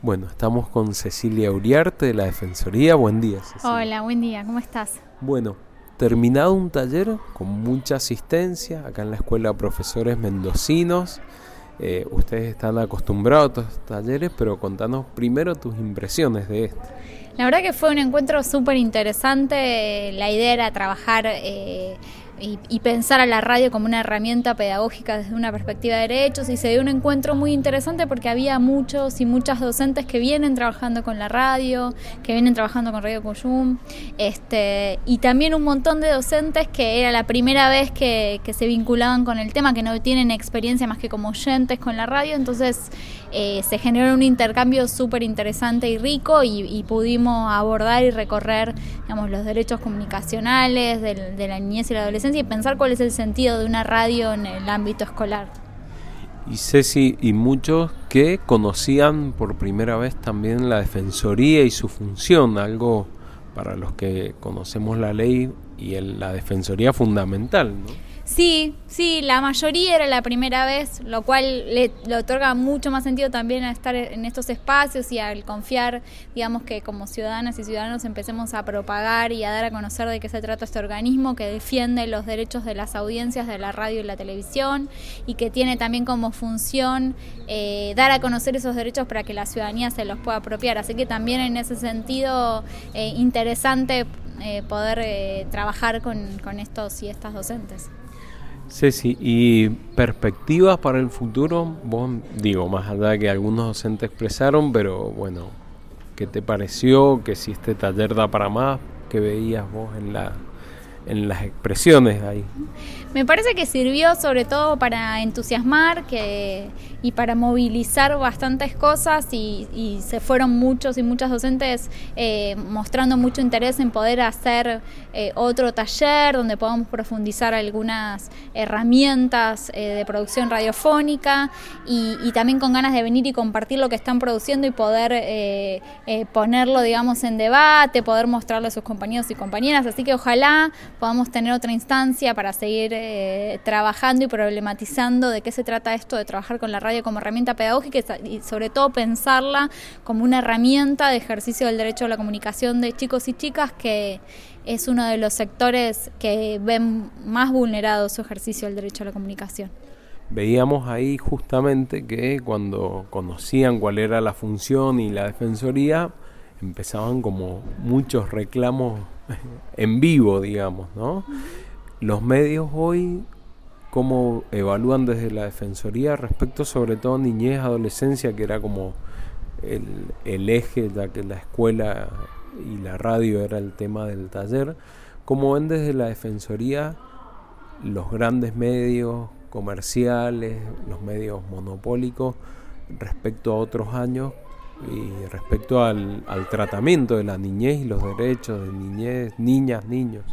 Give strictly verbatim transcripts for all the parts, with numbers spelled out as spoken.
Bueno, estamos con Cecilia Uriarte de la Defensoría. Buen día, Cecilia. Hola, buen día, ¿cómo estás? Bueno, terminado un taller con mucha asistencia acá en la Escuela de Profesores Mendocinos. Eh, ustedes están acostumbrados a estos talleres, pero contanos primero tus impresiones de este. La verdad que fue un encuentro súper interesante. La idea era trabajar eh, y, y pensar a la radio como una herramienta pedagógica desde una perspectiva de derechos, y se dio un encuentro muy interesante porque había muchos y muchas docentes que vienen trabajando con la radio, que vienen trabajando con Radio Cuyum, este, y también un montón de docentes que era la primera vez que, que se vinculaban con el tema, que no tienen experiencia más que como oyentes con la radio. Entonces eh, se generó un intercambio súper interesante y rico, y, y pudimos abordar y recorrer, digamos, los derechos comunicacionales de, de la niñez y la adolescencia, y pensar cuál es el sentido de una radio en el ámbito escolar. Y Ceci, y muchos que conocían por primera vez también la Defensoría y su función, algo para los que conocemos la ley y el, la Defensoría fundamental, ¿no? Sí, sí, la mayoría era la primera vez, lo cual le, le otorga mucho más sentido también a estar en estos espacios y al confiar, digamos, que como ciudadanas y ciudadanos empecemos a propagar y a dar a conocer de qué se trata este organismo que defiende los derechos de las audiencias de la radio y la televisión, y que tiene también como función eh, dar a conocer esos derechos para que la ciudadanía se los pueda apropiar. Así que también en ese sentido eh, interesante eh, poder eh, trabajar con, con estos y estas docentes. Ceci, ¿y perspectivas para el futuro? Vos, digo, más allá de que algunos docentes expresaron, pero bueno, ¿qué te pareció? Que si este taller da para más, ¿qué veías vos en la en las expresiones ahí? Me parece que sirvió sobre todo para entusiasmar que, y para movilizar bastantes cosas, y, y se fueron muchos y muchas docentes eh, mostrando mucho interés en poder hacer eh, otro taller donde podamos profundizar algunas herramientas eh, de producción radiofónica, y, y también con ganas de venir y compartir lo que están produciendo y poder eh, eh, ponerlo, digamos, en debate, poder mostrarlo a sus compañeros y compañeras. Así que ojalá podamos tener otra instancia para seguir eh, trabajando y problematizando de qué se trata esto de trabajar con la radio como herramienta pedagógica, y sobre todo pensarla como una herramienta de ejercicio del derecho a la comunicación de chicos y chicas, que es uno de los sectores que ven más vulnerado su ejercicio del derecho a la comunicación. Veíamos ahí justamente que cuando conocían cuál era la función y la defensoría, empezaban como muchos reclamos en vivo, digamos, ¿no? Los medios hoy, ¿cómo evalúan desde la Defensoría respecto sobre todo niñez, adolescencia, que era como el, el eje, ya que la escuela y la radio era el tema del taller? ¿Cómo ven desde la Defensoría los grandes medios comerciales, los medios monopólicos respecto a otros años y respecto al, al tratamiento de la niñez y los derechos de niñez, niñas, niños?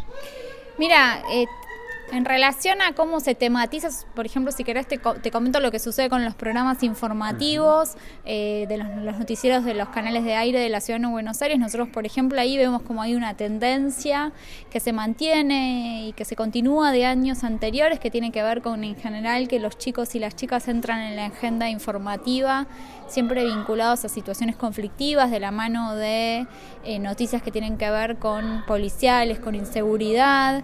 Mira, eh, en relación a cómo se tematiza, por ejemplo, si querés te, te comento lo que sucede con los programas informativos eh, de los, los noticieros de los canales de aire de la Ciudad de Buenos Aires. Nosotros, por ejemplo, ahí vemos como hay una tendencia que se mantiene y que se continúa de años anteriores, que tiene que ver con, en general, que los chicos y las chicas entran en la agenda informativa siempre vinculados a situaciones conflictivas, de la mano de eh, noticias que tienen que ver con policiales, con inseguridad,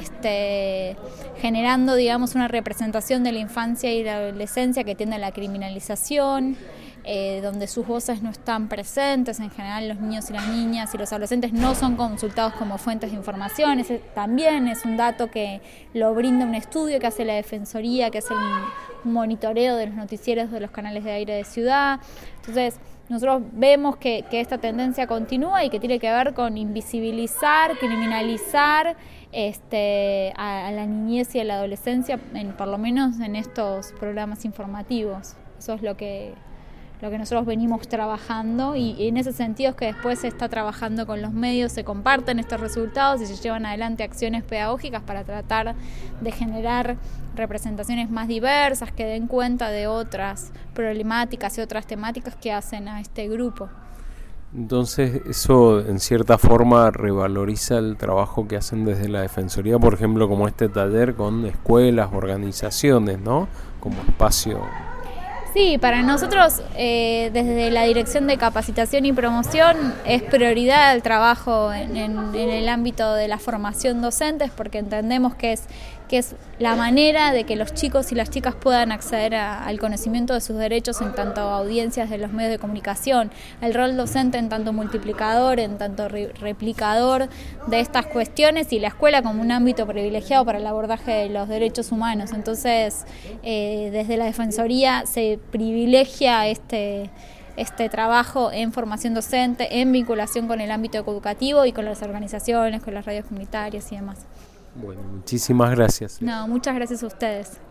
este, generando, digamos, una representación de la infancia y la adolescencia que tiende a la criminalización, eh, donde sus voces no están presentes. En general, los niños y las niñas y los adolescentes no son consultados como fuentes de información. Ese también es un dato que lo brinda un estudio que hace la Defensoría, que es el monitoreo de los noticieros de los canales de aire de ciudad. Entonces, nosotros vemos que, que esta tendencia continúa y que tiene que ver con invisibilizar, criminalizar este, a, a la niñez y a la adolescencia, en, por lo menos en estos programas informativos. Eso es lo que, lo que nosotros venimos trabajando, y, y en ese sentido es que después se está trabajando con los medios, se comparten estos resultados y se llevan adelante acciones pedagógicas para tratar de generar representaciones más diversas que den cuenta de otras problemáticas y otras temáticas que hacen a este grupo. Entonces eso en cierta forma revaloriza el trabajo que hacen desde la Defensoría, por ejemplo, como este taller con escuelas, organizaciones, ¿no? Como espacio. Sí, para nosotros eh, desde la Dirección de Capacitación y Promoción es prioridad el trabajo en, en, en el ámbito de la formación docentes, porque entendemos que es, que es la manera de que los chicos y las chicas puedan acceder a, al conocimiento de sus derechos en tanto audiencias de los medios de comunicación, el rol docente en tanto multiplicador, en tanto re, replicador de estas cuestiones, y la escuela como un ámbito privilegiado para el abordaje de los derechos humanos. Entonces, eh, desde la Defensoría se privilegia este, este trabajo en formación docente, en vinculación con el ámbito educativo y con las organizaciones, con las radios comunitarias y demás. Bueno, muchísimas gracias. No, muchas gracias a ustedes.